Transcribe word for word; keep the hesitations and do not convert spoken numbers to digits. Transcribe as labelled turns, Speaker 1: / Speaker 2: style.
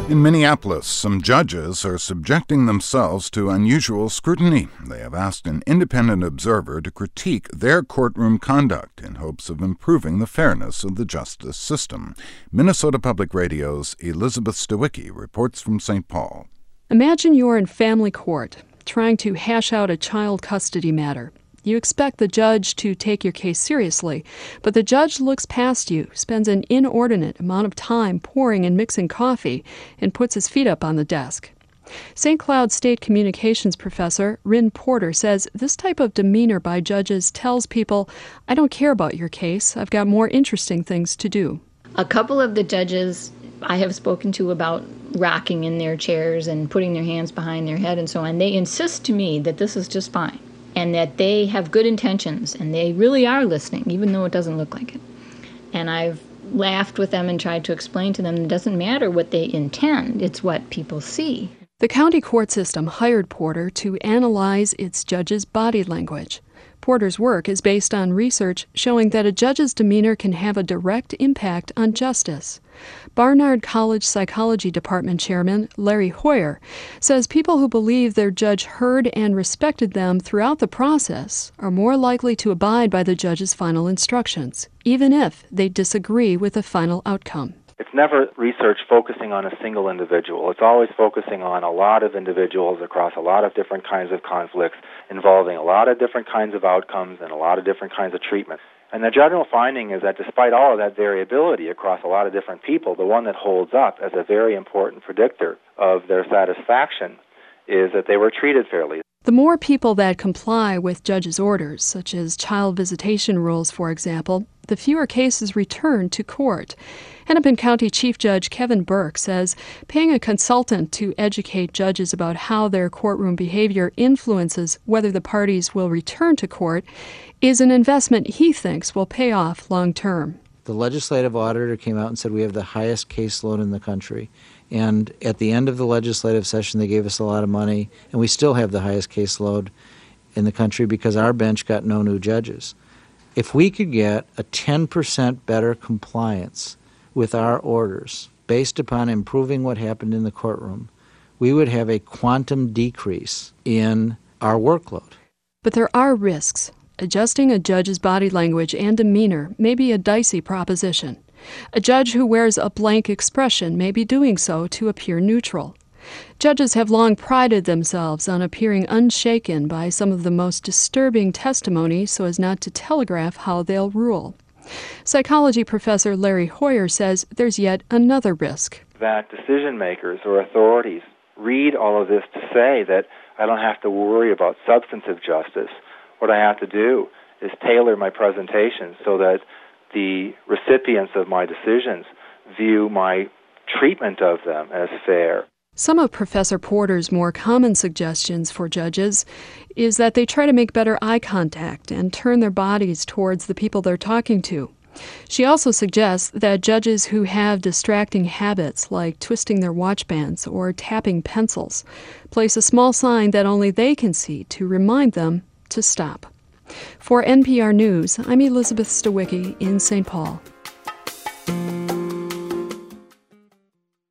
Speaker 1: In Minneapolis, some judges are subjecting themselves to unusual scrutiny. They have asked an independent observer to critique their courtroom conduct in hopes of improving the fairness of the justice system. Minnesota Public Radio's Elizabeth Stawicki reports from Saint Paul.
Speaker 2: Imagine you're in family court, trying to hash out a child custody matter. You expect the judge to take your case seriously, but the judge looks past you, spends an inordinate amount of time pouring and mixing coffee, and puts his feet up on the desk. Saint Cloud State Communications professor Ryn Porter says this type of demeanor by judges tells people, I don't care about your case, I've got more interesting things to do.
Speaker 3: A couple of the judges I have spoken to about rocking in their chairs and putting their hands behind their head and so on, they insist to me that this is just fine, and that they have good intentions, and they really are listening, even though it doesn't look like it. And I've laughed with them and tried to explain to them it doesn't matter what they intend, it's what people see.
Speaker 2: The county court system hired Porter to analyze its judges' body language. Porter's work is based on research showing that a judge's demeanor can have a direct impact on justice. Barnard College Psychology Department Chairman Larry Hoyer says people who believe their judge heard and respected them throughout the process are more likely to abide by the judge's final instructions, even if they disagree with the final outcome.
Speaker 4: It's never research focusing on a single individual. It's always focusing on a lot of individuals across a lot of different kinds of conflicts, involving a lot of different kinds of outcomes and a lot of different kinds of treatments. And the general finding is that despite all of that variability across a lot of different people, the one that holds up as a very important predictor of their satisfaction is that they were treated fairly.
Speaker 2: The more people that comply with judges' orders, such as child visitation rules, for example, the fewer cases return to court. Hennepin County Chief Judge Kevin Burke says paying a consultant to educate judges about how their courtroom behavior influences whether the parties will return to court is an investment he thinks will pay off long term.
Speaker 5: The legislative auditor came out and said we have the highest caseload in the country. And at the end of the legislative session, they gave us a lot of money, and we still have the highest caseload in the country because our bench got no new judges. If we could get a ten percent better compliance with our orders based upon improving what happened in the courtroom, we would have a quantum decrease in our workload.
Speaker 2: But there are risks. Adjusting a judge's body language and demeanor may be a dicey proposition. A judge who wears a blank expression may be doing so to appear neutral. Judges have long prided themselves on appearing unshaken by some of the most disturbing testimony so as not to telegraph how they'll rule. Psychology professor Larry Hoyer says there's yet another risk.
Speaker 4: That decision makers or authorities read all of this to say that I don't have to worry about substantive justice. What I have to do is tailor my presentation so that the recipients of my decisions view my treatment of them as fair.
Speaker 2: Some of Professor Porter's more common suggestions for judges is that they try to make better eye contact and turn their bodies towards the people they're talking to. She also suggests that judges who have distracting habits like twisting their watch bands or tapping pencils place a small sign that only they can see to remind them to stop. For N P R News, I'm Elizabeth Stawicki in Saint Paul.